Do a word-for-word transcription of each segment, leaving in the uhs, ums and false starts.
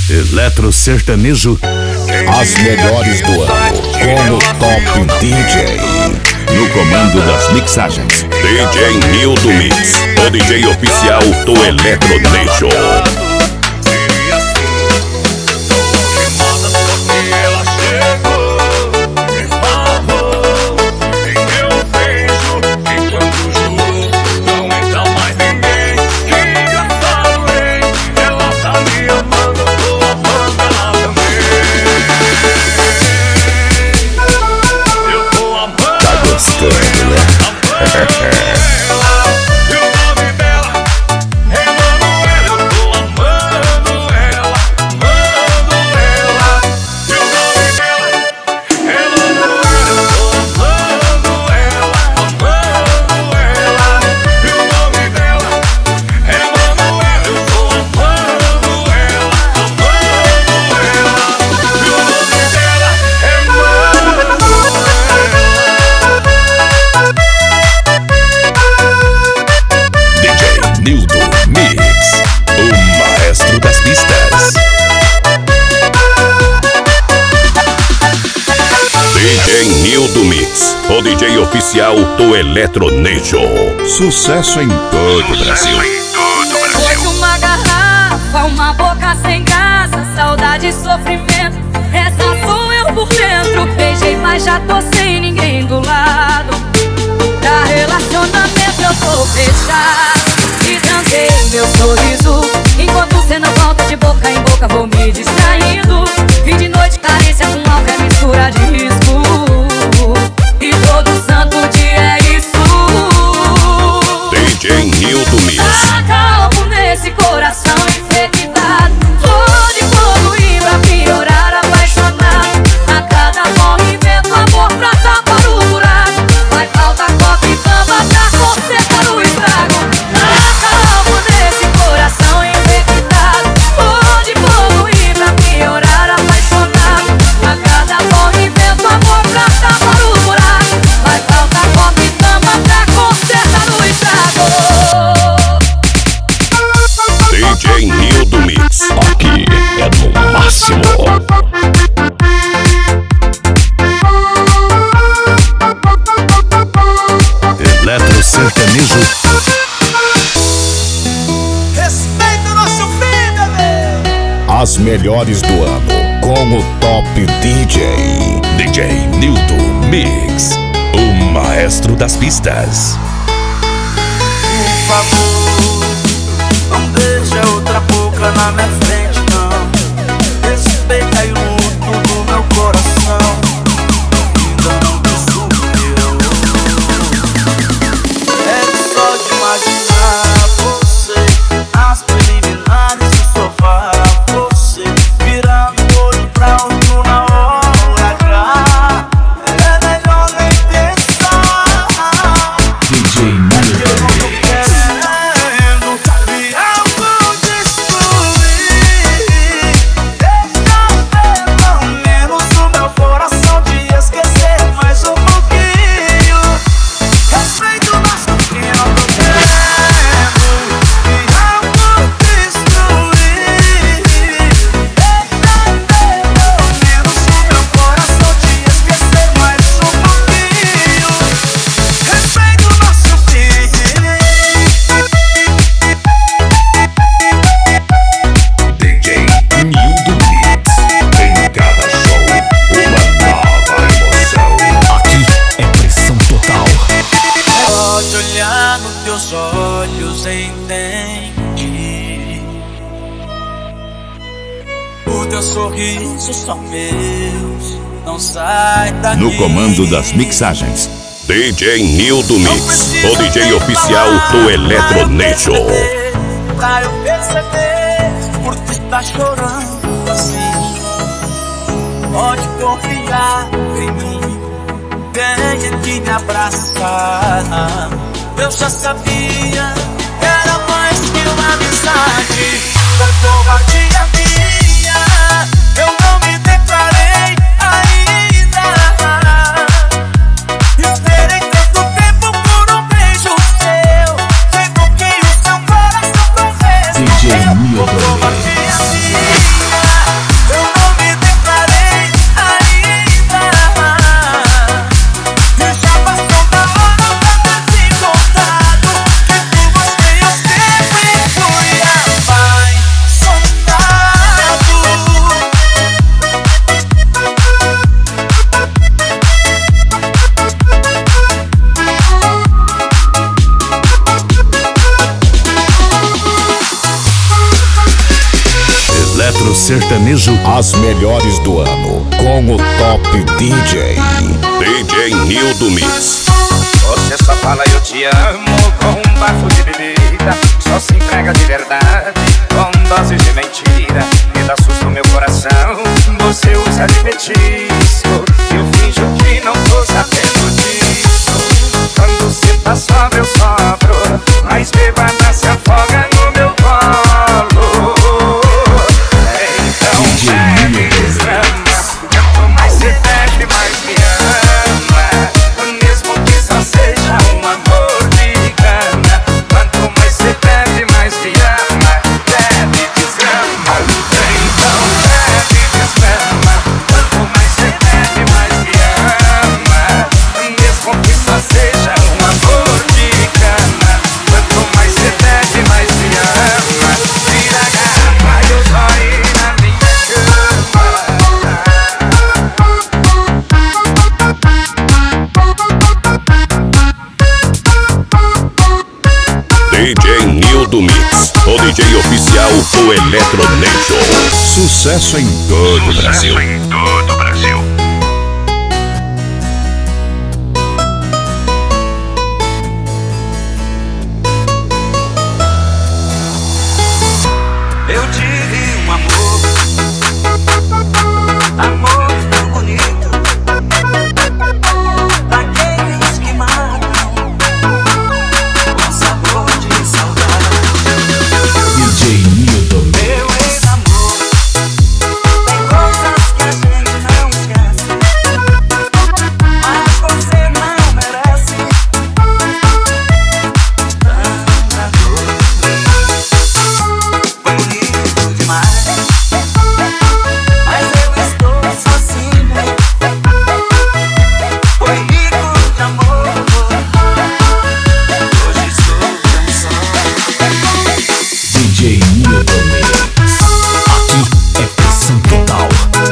Eletro sertanejo. As melhores do ano com o Top D J. No comando das mixagens, D J Nildo Mix, o D J oficial do Eletro Nation. Nildo Mix, o maestro das pistas. D J Nildo Mix, o D J oficial do Eletro Nation. Sucesso em todo o Brasil. Hoje uma garrafa, uma boca sem graça, saudade e sofrimento, essa sou eu por dentro. Beijei, mas já tô sem ninguém do lado. Pra relacionamento eu tô fechado e dancei meu sorriso. Enquanto cê não volta de boca em boca, vou me distraindo. Fim de noite, carícia com álcool é mistura de risco. E todo santo dia é isso. D J Nildo Mix. Tá calmo nesse coração infectado. Tô de poluir pra piorar, apaixonado. A cada movimento, amor pra tapar o buraco. Vai falta copo e cama pra consertar o estrago. Tá calmo nesse coração infectado. Tô de poluir pra piorar, apaixonado. A cada movimento, amor pra tapar o buraco. Vai falta copo e cama pra consertar o estrago. D J Nildo Mix. Aqui é no máximo. Eletro sertanejo. Respeita o nosso fim, bebê. As melhores do ano com o Top D J. D J Nildo Mix, o maestro das pistas. Por favor, não deixa outra boca na minha frente, não. Respeita aí o luto do meu coração. Ainda não te superou. É só de imaginar você, as preliminares do sofá. Você virando o olho pra outro na hora H. É melhor nem pensar. D J Nildo Mix. Olhos entendi. O teu sorriso são meus, não sai daqui. No comando das mixagens, D J Nildo Mix, o D J oficial do Eletro Nation. Pra eu perceber por que tá chorando assim. Pode confiar em mim, venha que me abraçar. Eu já sabia, era mais que uma amizade. Foi covardia minha, eu não me declarei ainda. Esperei tanto tempo por um beijo seu, sem com que o seu coração corresse. D J Nildo Foi covardia minha. Eletro Sertanejo. As melhores do ano com o Top D J. D J Nildo Mix. Você só fala eu te amo com um bafo de bebida. Só se entrega de verdade com doses de mentira. Me dá susto no meu coração. Você usa de petisco. Eu finjo que não tô sabendo disso. Quando cê tá sóbrio eu sobro, mas bêbada se afoga no meu colo. Então bebe desgrama. Quanto mais cê bebe, mais me ama. Mesmo que só seja um amor de cana. Quanto mais cê bebe, mais me ama. Bebe desgrama. Então bebe desgrama. Quanto mais cê bebe, mais me ama. Mesmo que só seja um amor de cana. Quanto mais cê bebe, mais me ama. Vira a garrafa e eu só ir na minha cama. D J Nildo Mix, o D J oficial do Eletro Nation. Sucesso em todo o Brasil. Em todo o Brasil. Eu tive um amor, amor tão bonito, daqueles que matam, com sabor de saudade. D J Nildo Mix. Meu ex-amor, tem coisas que a gente não esquece, mas você não merece tanta dor. Foi bonito demais, mas eu estou sozinho. Foi rico de amor, hoje sou cansado. D J Nildo Mix. Aqui é pressão total.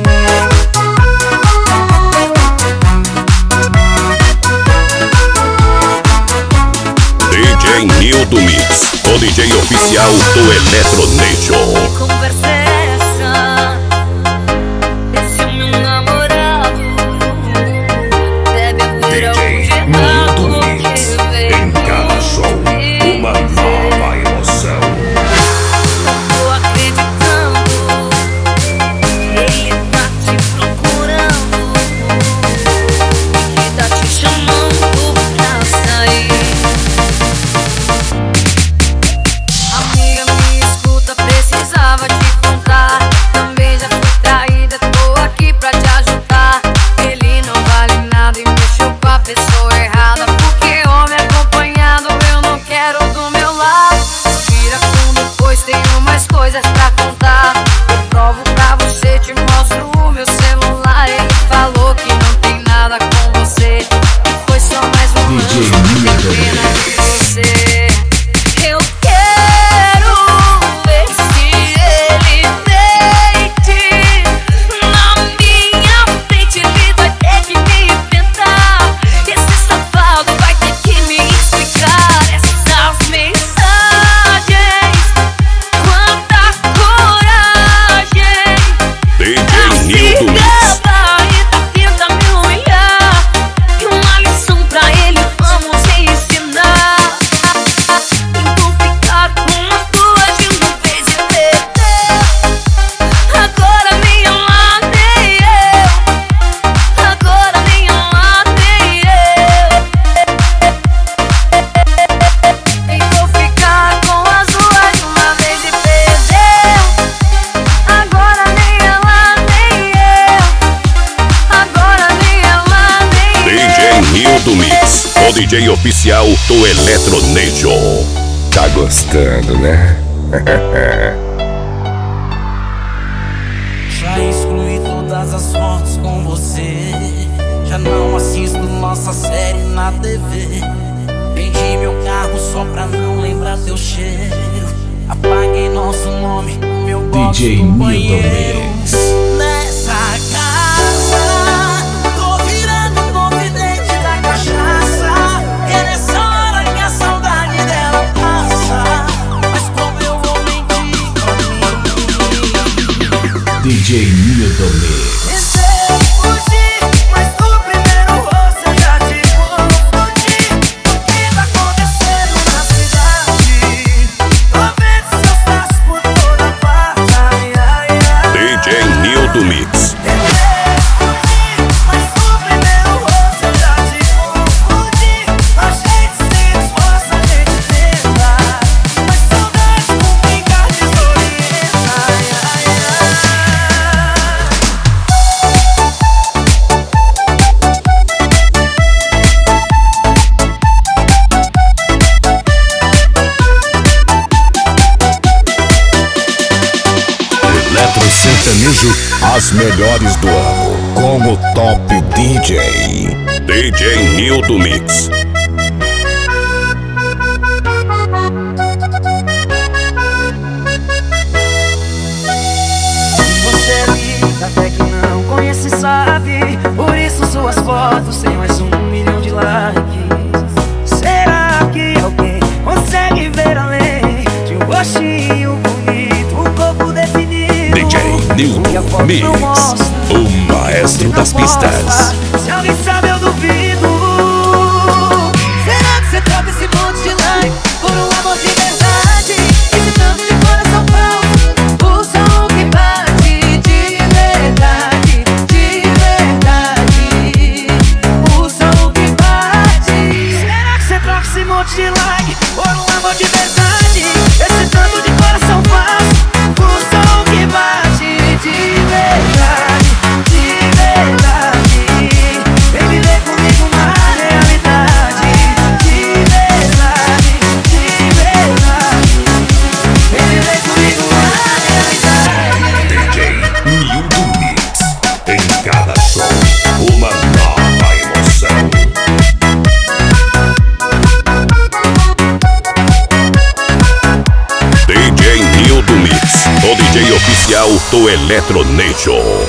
D J Nildo Mix, o D J oficial do Eletro Nation. Conversa é essa? Esse é meu namorado. Deve haver algo de errado no que veio Em cada show, uma nova emoção. Tô acreditando que ele tá te procurando, que tá te chamando pra sair. Amiga, me escuta, precisava te contar. Também já fui traída, tô aqui pra te ajudar. Ele não vale nada e mexeu com a pessoa errada. Porque homem acompanhado eu não quero do meu lado. Tira fundo, pois tenho mais coisas pra contar. Eu provo pra você, te mostro o meu celular. Ele falou que não tem nada com você, que foi só mais um D J lance, tem Nildo pena Mix. de você. Eu quero ver se ele deite na minha frente. Ele vai ter que me enfrentar. Esse safado vai ter que me explicar essas mensagens. Quanta coragem. D J Nildo Mix. Barriga tenta me humilhar. E uma lição pra ele vamos ensinar. Então ficar com as duas de uma vez e perder. Agora minha amei eu. Agora minha amei eu. Então ficar com as duas de uma vez e perder. Agora minha amei eu. Agora minha amei D J Nildo Mix, o D J oficial do Eletro Nation. Tá gostando, né? Já excluí todas as fotos com você. Já não assisto nossa série na T V. Vendi meu carro só pra não lembrar teu cheiro. Apaguei nosso nome, meu box D J do Nildo banheiro. Mix. Nessa casa, tô virando confidente da cachaça. É nessa hora que a saudade dela passa. Mas como eu vou mentir pra mim? D J Nildo Mix. Tentei fugir, mas no primeiro rosto eu já te confundi. O que tá acontecendo na cidade? Tô vendo seus passos por toda parte. Ai, ai, ai. D J Nildo Mix. Tentei fugir, mas no primeiro rosto eu já te confundi. A gente se esforça, a gente tenta, mas saudade comigo a desorienta. Ai, ai, ai. Eletro sertanejo. As melhores do ano com o Top D J. D J Nildo Mix. Você é linda, até que não conhece, sabe? Por isso suas fotos têm mais um milhão de likes. Será que alguém consegue ver além de um rostinho bonito, um corpo definido? D J Nildo Que a foto Mix, não mostra, o maestro não das mostra. pistas. Se alguém sabe, eu duvido. Será que você troca esse monte de like por um amor de verdade? Esse tanto de coração falso, o som que bate de verdade, de verdade, o som que bate. Será que você troca esse monte de like por um amor de verdade? Esse tanto de coração falso, o som que bate de verdade, de verdade. Vem viver comigo na realidade, de verdade, de verdade. Vem viver comigo na realidade. D J Nildo Mix. Em cada show, uma nova emoção. D J Nildo Mix, o D J oficial do Eletro Nation.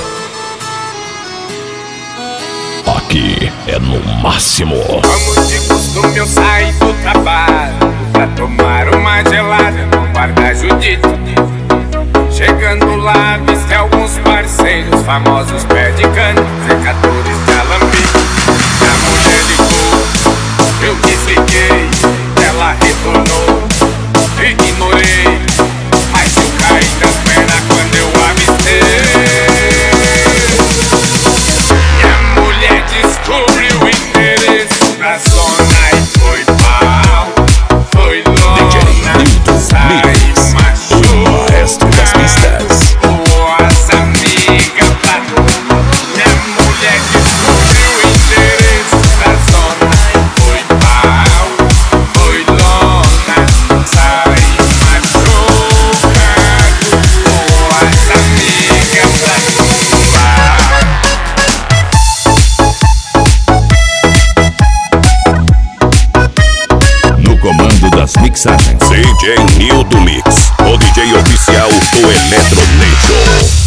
Aqui é no máximo. Como de costume eu saí do trabalho pra tomar uma gelada no bar da Judite. Chegando lá, vi alguns parceiros famosos, pé de cana, secadores de alambique. A mulher ligou, eu desliguei, ela retornou, ignorei, mas eu caí das pernas quando eu avistei. Minha mulher descobriu o endereço da zona e foi pau, foi lona, saiu, o machucou. maestro das pistas. Boas amigas, minha mulher descobriu o endereço da zona. Foi pau, foi lona, saiu machucado. Boas amigas pra tumbar. No comando das mixagens, D J Nildo Mix, o D J oficial do Eletro Nation.